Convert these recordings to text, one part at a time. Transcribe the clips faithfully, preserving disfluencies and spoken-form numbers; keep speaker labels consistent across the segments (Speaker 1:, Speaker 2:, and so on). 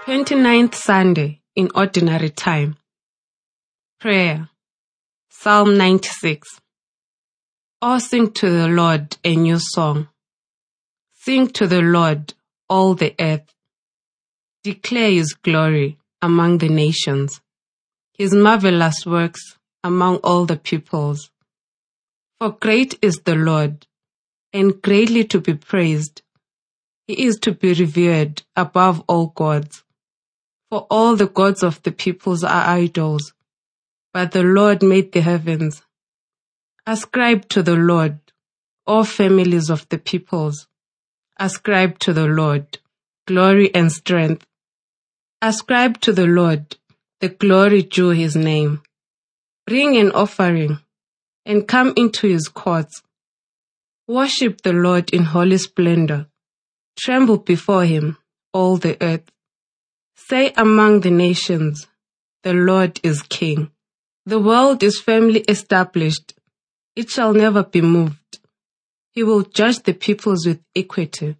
Speaker 1: twenty-ninth Sunday in Ordinary Time. Prayer. Psalm ninety-six. Oh, sing to the Lord a new song. Sing to the Lord, all the earth. Declare His glory among the nations, His marvelous works among all the peoples. For great is the Lord, and greatly to be praised. He is to be revered above all gods. For all the gods of the peoples are idols, but the Lord made the heavens. Ascribe to the Lord, all families of the peoples. Ascribe to the Lord glory and strength. Ascribe to the Lord the glory due His name. Bring an offering and come into His courts. Worship the Lord in holy splendor. Tremble before Him, all the earth. Say among the nations, the Lord is King. The world is firmly established. It shall never be moved. He will judge the peoples with equity.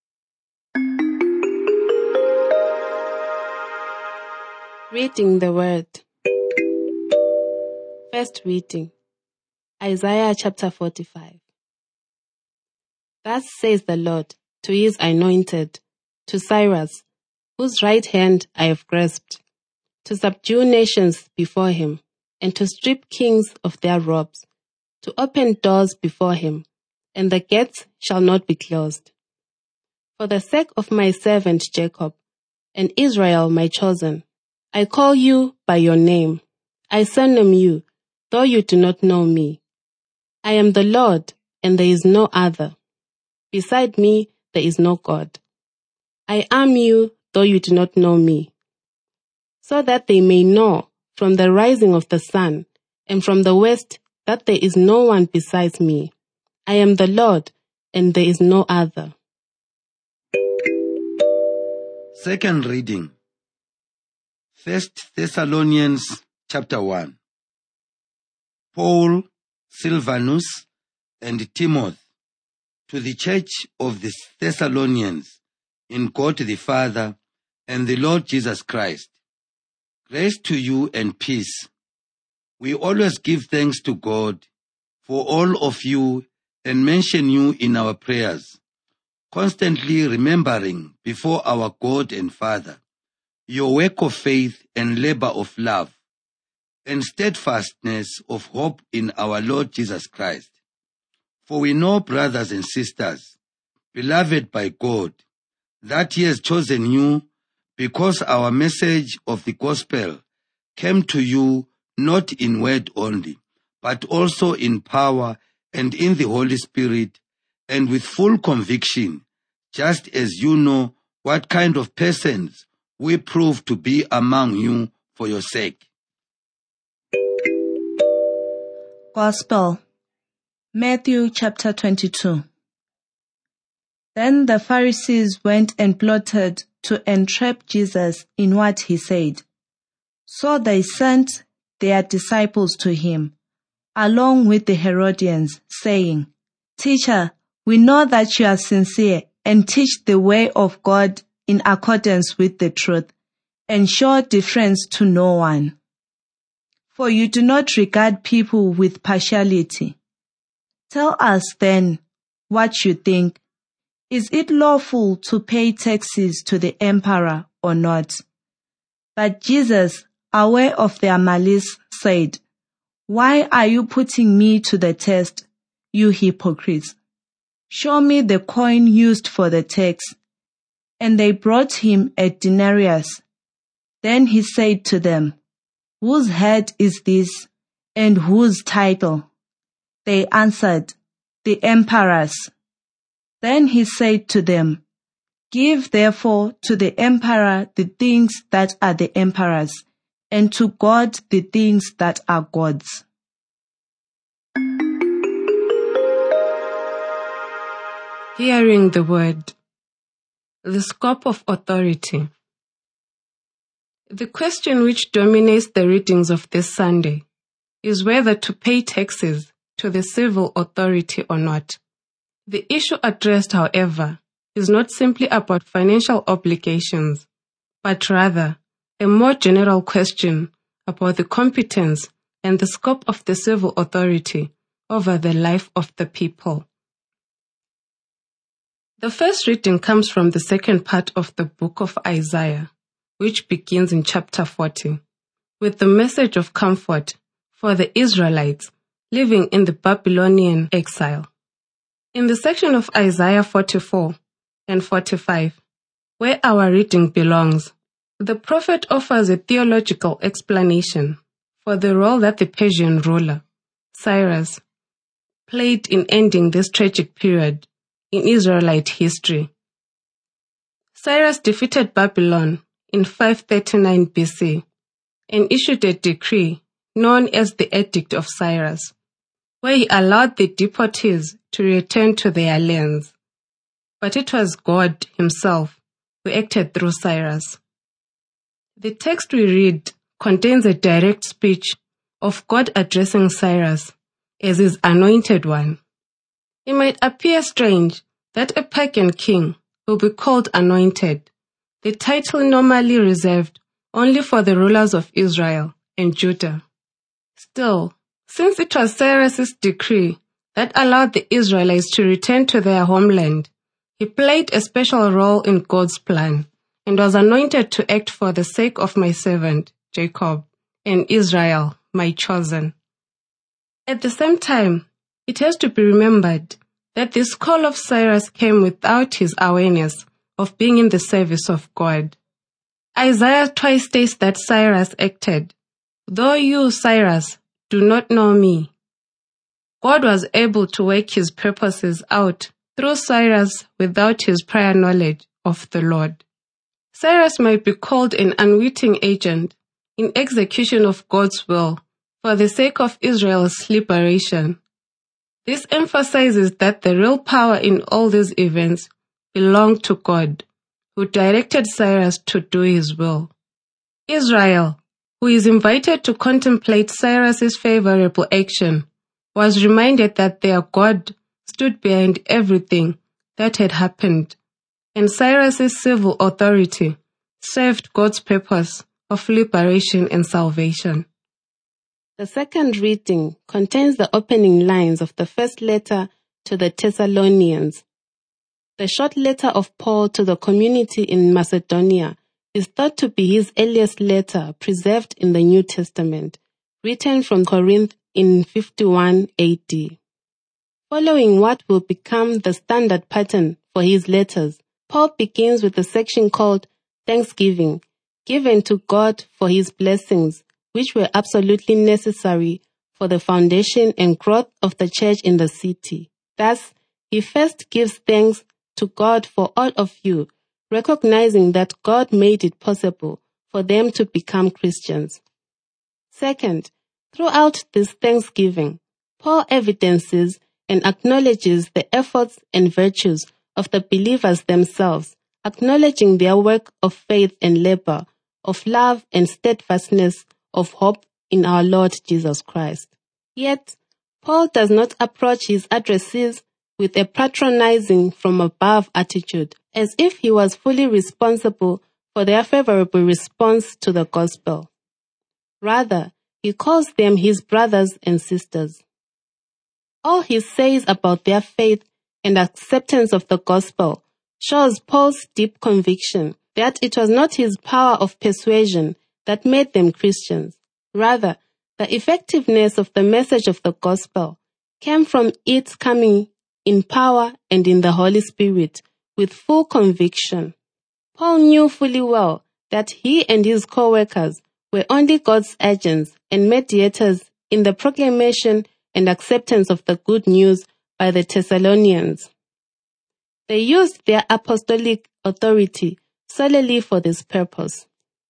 Speaker 2: Reading the Word. First reading, Isaiah chapter forty-five. Thus says the Lord to His anointed, to Cyrus, whose right hand I have grasped, to subdue nations before Him, and to strip kings of their robes, to open doors before Him, and the gates shall not be closed. For the sake of my servant Jacob, and Israel my chosen, I call you by your name. I surname you, though you do not know me. I am the Lord, and there is no other. Beside me there is no God. I am you, though you do not know me. So that they may know from the rising of the sun, and from the west, that there is no one besides me. I am the Lord, and there is no other.
Speaker 3: Second reading. First Thessalonians chapter one. Paul, Silvanus, and Timothy, to the church of the Thessalonians, in God the Father and the Lord Jesus Christ. Grace to you and peace. We always give thanks to God for all of you and mention you in our prayers, constantly remembering before our God and Father your work of faith and labor of love, and steadfastness of hope in our Lord Jesus Christ. For we know, brothers and sisters, beloved by God, that He has chosen you because our message of the gospel came to you not in word only, but also in power and in the Holy Spirit, and with full conviction, just as you know what kind of persons we prove to be among you for your sake.
Speaker 4: Gospel, Matthew chapter twenty-two. Then the Pharisees went and plotted to entrap Jesus in what He said. So they sent their disciples to Him, along with the Herodians, saying, Teacher, we know that you are sincere and teach the way of God in accordance with the truth, and show difference to no one. For you do not regard people with partiality. Tell us then what you think. Is it lawful to pay taxes to the emperor or not? But Jesus, aware of their malice, said, Why are you putting me to the test, you hypocrites? Show me the coin used for the tax. And they brought Him a denarius. Then He said to them, Whose head is this, and whose title? They answered, The emperor's. Then He said to them, Give therefore to the emperor the things that are the emperor's, and to God the things that are God's.
Speaker 1: Hearing the Word. The scope of authority. The question which dominates the readings of this Sunday is whether to pay taxes to the civil authority or not. The issue addressed, however, is not simply about financial obligations, but rather a more general question about the competence and the scope of the civil authority over the life of the people. The first reading comes from the second part of the book of Isaiah, which begins in chapter forty, with the message of comfort for the Israelites living in the Babylonian exile. In the section of Isaiah forty-four and forty-five, where our reading belongs, the prophet offers a theological explanation for the role that the Persian ruler, Cyrus, played in ending this tragic period in Israelite history. Cyrus defeated Babylon in five thirty-nine B C and issued a decree known as the Edict of Cyrus, where he allowed the deportees to return to their lands. But it was God himself who acted through Cyrus. The text we read contains a direct speech of God addressing Cyrus as his anointed one. It might appear strange that a pagan king will be called anointed, the title normally reserved only for the rulers of Israel and Judah. Still, since it was Cyrus's decree that allowed the Israelites to return to their homeland, he played a special role in God's plan and was anointed to act for the sake of my servant, Jacob, and Israel, my chosen. At the same time, it has to be remembered that this call of Cyrus came without his awareness of being in the service of God. Isaiah twice states that Cyrus acted, "Though you, Cyrus, do not know me." God was able to work his purposes out through Cyrus without his prior knowledge of the Lord. Cyrus might be called an unwitting agent in execution of God's will for the sake of Israel's liberation. This emphasizes that the real power in all these events belonged to God, who directed Cyrus to do his will. Israel, who is invited to contemplate Cyrus's favorable action, was reminded that their God stood behind everything that had happened, and Cyrus's civil authority served God's purpose of liberation and salvation.
Speaker 2: The second reading contains the opening lines of the first letter to the Thessalonians. The short letter of Paul to the community in Macedonia is thought to be his earliest letter preserved in the New Testament, written from Corinth in fifty-one A D. Following what will become the standard pattern for his letters, Paul begins with a section called Thanksgiving, given to God for his blessings, which were absolutely necessary for the foundation and growth of the church in the city. Thus, he first gives thanks to God for all of you, recognizing that God made it possible for them to become Christians. Second, throughout this thanksgiving, Paul evidences and acknowledges the efforts and virtues of the believers themselves, acknowledging their work of faith and labor, of love and steadfastness, of hope in our Lord Jesus Christ. Yet, Paul does not approach his addressees with a patronizing from above attitude, as if he was fully responsible for their favorable response to the gospel. Rather, he calls them his brothers and sisters. All he says about their faith and acceptance of the gospel shows Paul's deep conviction that it was not his power of persuasion that made them Christians. Rather, the effectiveness of the message of the gospel came from its coming in power and in the Holy Spirit with full conviction. Paul knew fully well that he and his co-workers were only God's agents and mediators in the proclamation and acceptance of the good news by the Thessalonians. They used their apostolic authority solely for this purpose.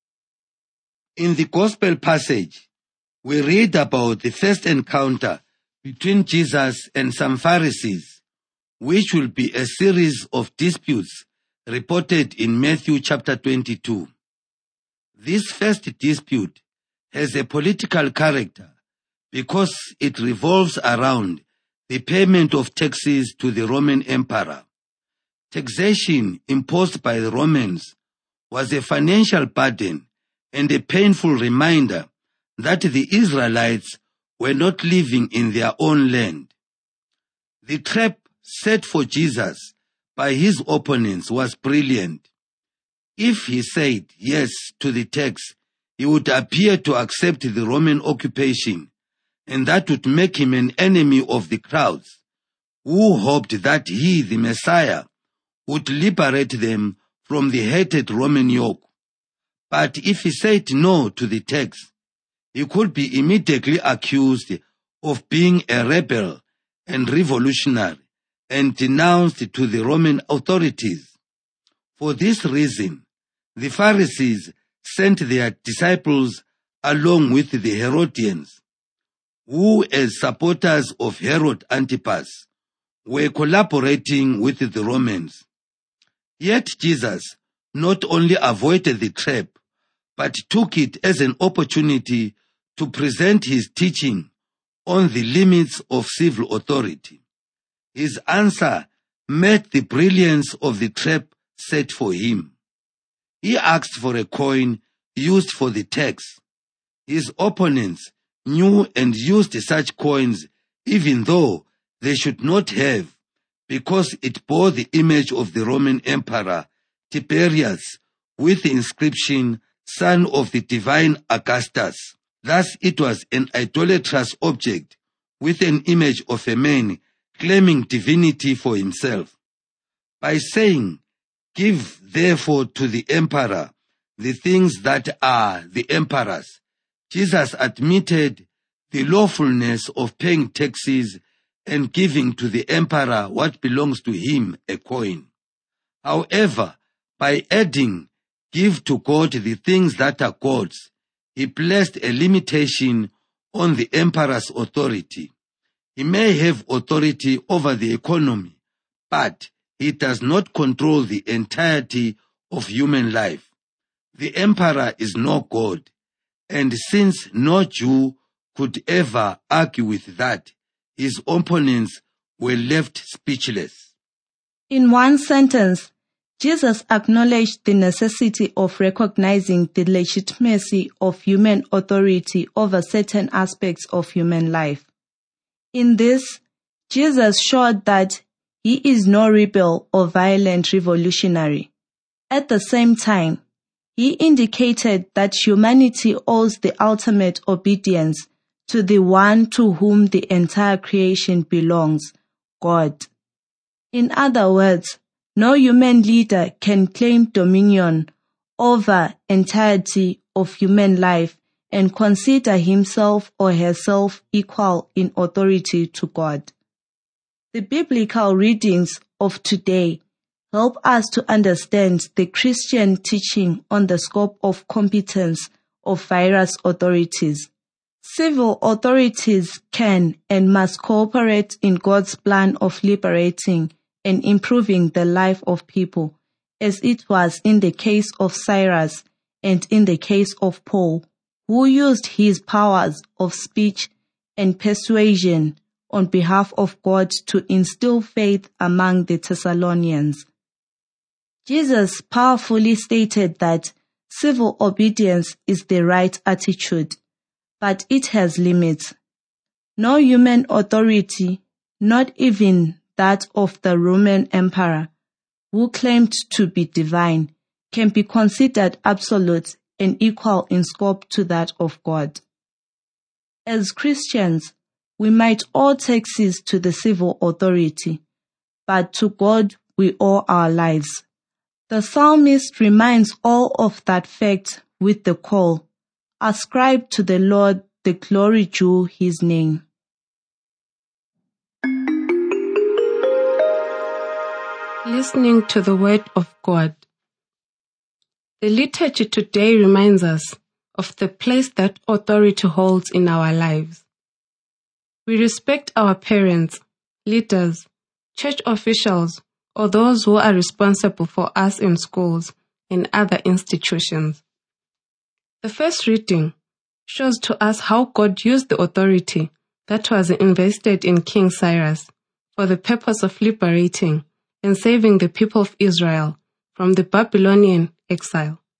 Speaker 3: In the Gospel passage, we read about the first encounter between Jesus and some Pharisees, which will be a series of disputes reported in Matthew chapter twenty-two. This first dispute has a political character because it revolves around the payment of taxes to the Roman emperor. Taxation imposed by the Romans was a financial burden and a painful reminder that the Israelites were not living in their own land. The trap set for Jesus by his opponents was brilliant. If he said yes to the tax, he would appear to accept the Roman occupation, and that would make him an enemy of the crowds, who hoped that he, the Messiah, would liberate them from the hated Roman yoke. But if he said no to the tax, he could be immediately accused of being a rebel and revolutionary and denounced to the Roman authorities. For this reason, the Pharisees sent their disciples along with the Herodians, who, as supporters of Herod Antipas, were collaborating with the Romans. Yet Jesus not only avoided the trap, but took it as an opportunity to present his teaching on the limits of civil authority. His answer met the brilliance of the trap set for him. He asked for a coin used for the tax. His opponents knew and used such coins even though they should not have, because it bore the image of the Roman Emperor Tiberius with the inscription, "Son of the Divine Augustus." Thus it was an idolatrous object with an image of a man claiming divinity for himself. By saying, "Give therefore to the emperor the things that are the emperor's," Jesus admitted the lawfulness of paying taxes and giving to the emperor what belongs to him, a coin. However, by adding, "Give to God the things that are God's," he placed a limitation on the emperor's authority. He may have authority over the economy, but he does not control the entirety of human life. The emperor is no God, and since no Jew could ever argue with that, his opponents were left speechless.
Speaker 4: In one sentence, Jesus acknowledged the necessity of recognizing the legitimacy of human authority over certain aspects of human life. In this, Jesus showed that he is no rebel or violent revolutionary. At the same time, he indicated that humanity owes the ultimate obedience to the one to whom the entire creation belongs, God. In other words, no human leader can claim dominion over entirety of human life and consider himself or herself equal in authority to God. The biblical readings of today help us to understand the Christian teaching on the scope of competence of various authorities. Civil authorities can and must cooperate in God's plan of liberating and improving the life of people, as it was in the case of Cyrus and in the case of Paul, who used his powers of speech and persuasion on behalf of God to instill faith among the Thessalonians. Jesus powerfully stated that civil obedience is the right attitude, but it has limits. No human authority, not even that of the Roman emperor, who claimed to be divine, can be considered absolute and equal in scope to that of God. As Christians, we might owe taxes to the civil authority, but to God we owe our lives. The psalmist reminds all of that fact with the call, "Ascribe to the Lord the glory due his name."
Speaker 1: Listening to the Word of God. The liturgy today reminds us of the place that authority holds in our lives. We respect our parents, leaders, church officials, or those who are responsible for us in schools and other institutions. The first reading shows to us how God used the authority that was invested in King Cyrus for the purpose of liberating and saving the people of Israel from the Babylonian exile.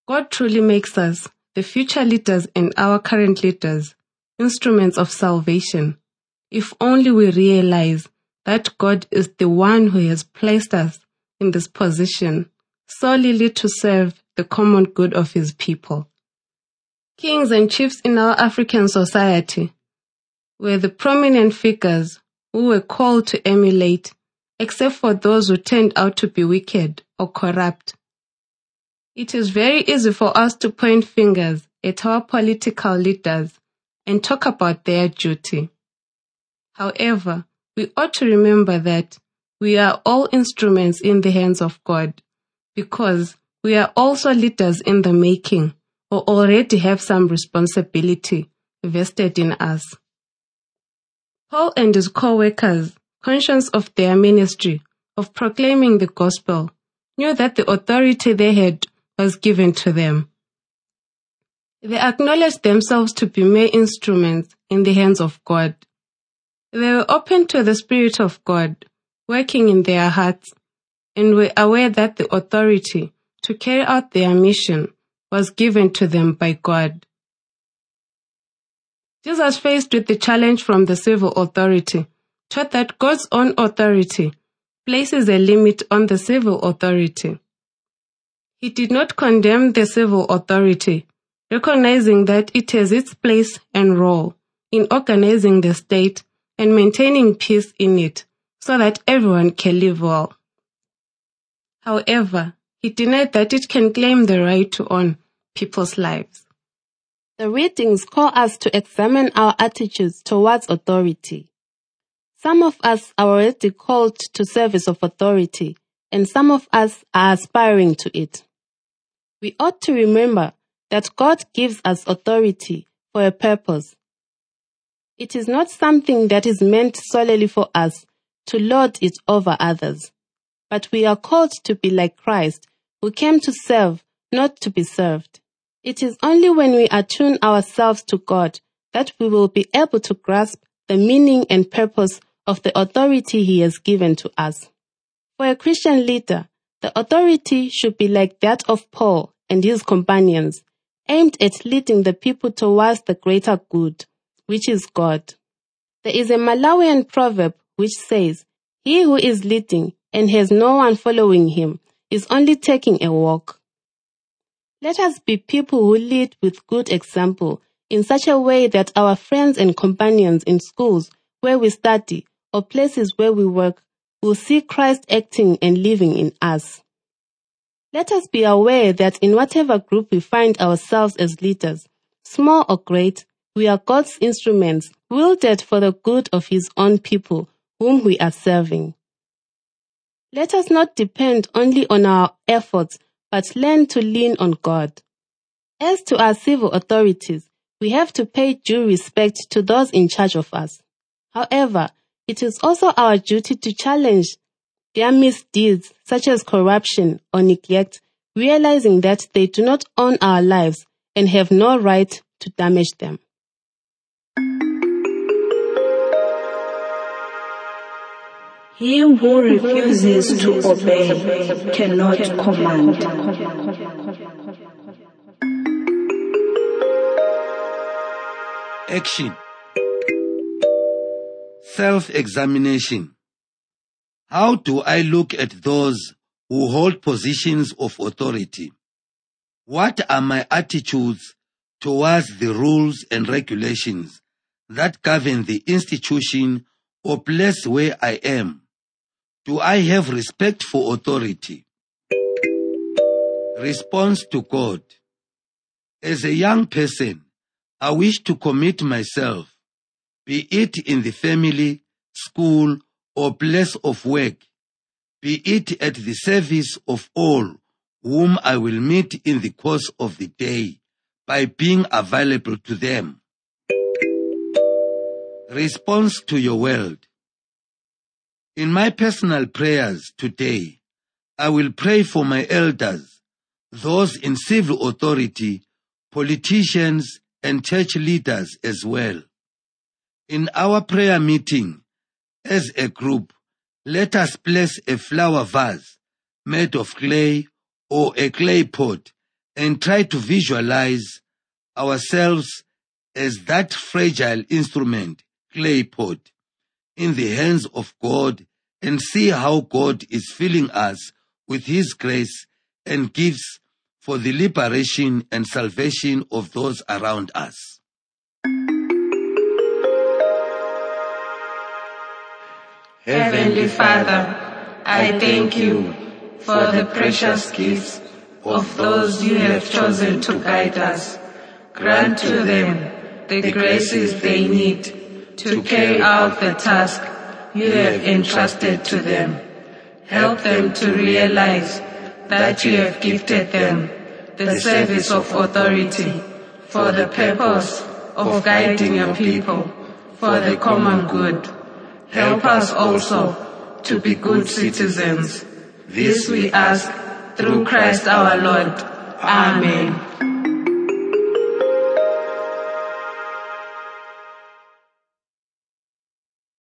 Speaker 1: God truly makes us, the future leaders and our current leaders, instruments of salvation, if only we realize that God is the one who has placed us in this position solely to serve the common good of His people. Kings and chiefs in our African society were the prominent figures who were called to emulate, except for those who turned out to be wicked or corrupt. It is very easy for us to point fingers at our political leaders and talk about their duty. However, we ought to remember that we are all instruments in the hands of God, because we are also leaders in the making, or already have some responsibility vested in us. Paul and his co-workers, conscious of their ministry of proclaiming the gospel, knew that the authority they had was given to them. They acknowledged themselves to be mere instruments in the hands of God. They were open to the Spirit of God working in their hearts and were aware that the authority to carry out their mission was given to them by God. Jesus, faced with the challenge from the civil authority, taught that God's own authority places a limit on the civil authority. He did not condemn the civil authority, recognizing that it has its place and role in organizing the state and maintaining peace in it so that everyone can live well. However, he denied that it can claim the right to own people's lives.
Speaker 2: The readings call us to examine our attitudes towards authority. Some of us are already called to service of authority, and some of us are aspiring to it. We ought to remember that God gives us authority for a purpose. It is not something that is meant solely for us to lord it over others, but we are called to be like Christ, who came to serve, not to be served. It is only when we attune ourselves to God that we will be able to grasp the meaning and purpose of the authority He has given to us. For a Christian leader, the authority should be like that of Paul and his companions, aimed at leading the people towards the greater good, which is God. There is a Malawian proverb which says, "He who is leading and has no one following him is only taking a walk." Let us be people who lead with good example in such a way that our friends and companions in schools where we study or places where we work will see Christ acting and living in us. Let us be aware that in whatever group we find ourselves as leaders, small or great, we are God's instruments, wielded for the good of His own people, whom we are serving. Let us not depend only on our efforts, but learn to lean on God. As to our civil authorities, we have to pay due respect to those in charge of us. However, it is also our duty to challenge their misdeeds, such as corruption or neglect, realizing that they do not own our lives and have no right to damage them.
Speaker 4: He who refuses to obey cannot command.
Speaker 3: Action. Self-examination. How do I look at those who hold positions of authority? What are my attitudes towards the rules and regulations that govern the institution or place where I am? Do I have respect for authority? Response to God. As a young person, I wish to commit myself, be it in the family, school, or place of work, be it at the service of all whom I will meet in the course of the day, by being available to them. Response to your world. In my personal prayers today, I will pray for my elders, those in civil authority, politicians, and church leaders as well. In our prayer meeting, as a group, let us place a flower vase made of clay or a clay pot and try to visualize ourselves as that fragile instrument, clay pot, in the hands of God, and see how God is filling us with His grace and gifts for the liberation and salvation of those around us.
Speaker 5: Heavenly Father, I thank you for the precious gifts of those you have chosen to guide us. Grant to them the graces they need to carry out the task you have entrusted to them. Help them to realize that you have gifted them the service of authority for the purpose of guiding your people for the common good. Help us also to be good citizens. This we ask through Christ our Lord. Amen.